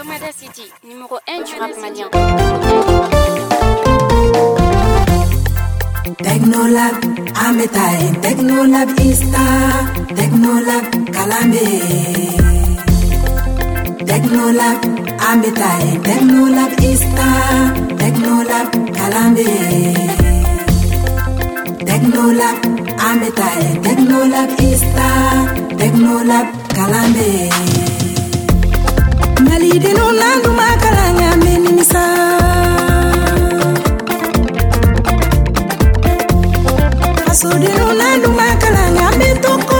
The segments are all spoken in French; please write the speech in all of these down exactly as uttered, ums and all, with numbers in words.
Fomada City, numéro un du rap malien. Technolab, Ametai, Technolab Insta, Technolab Kalambe. Technolab, Ametai, Technolab Insta, Technolab Kalambe. Technolab, Ametai, Technolab Insta, Technolab Kalambe. Malide no nandu makalanya menimisa. Asode no nandu makalanya betoko.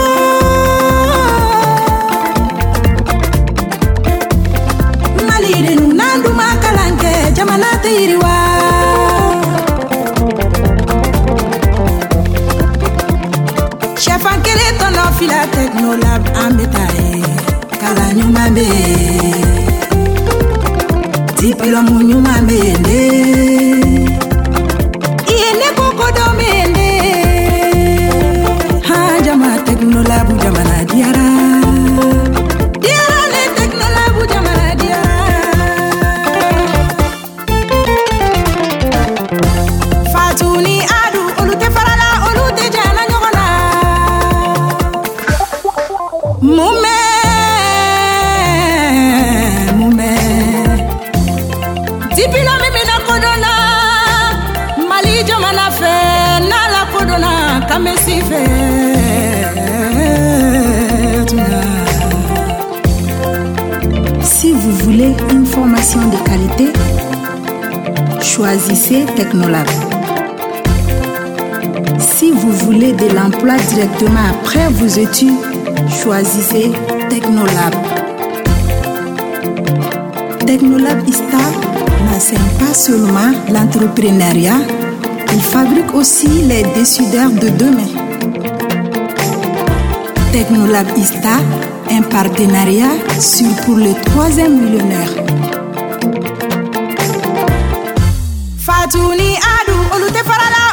Malide no nandu makalanke jamana tiriwa. Chef ankele tono fila Technolab ambetae kalanyu mambe. Tipilo munyu mamende. Iene koko domende. Ha jama Technolab jamana diara. Diara le Technolab jamana diara. Fatuni adu olute farala olute jana nyogona. Mume mume Tipilo mimi na kodona Mali jamana fe na la kodona kamesi fe. Si vous voulez une formation de qualité, choisissez Technolab. Si vous voulez de l'emploi directement après vos études, choisissez Technolab. Technolab Ista n'enseigne pas seulement l'entrepreneuriat, il fabrique aussi les décideurs de demain. Technolab Ista, un partenariat sur pour le troisième millionnaire. Fatuni adu olute farala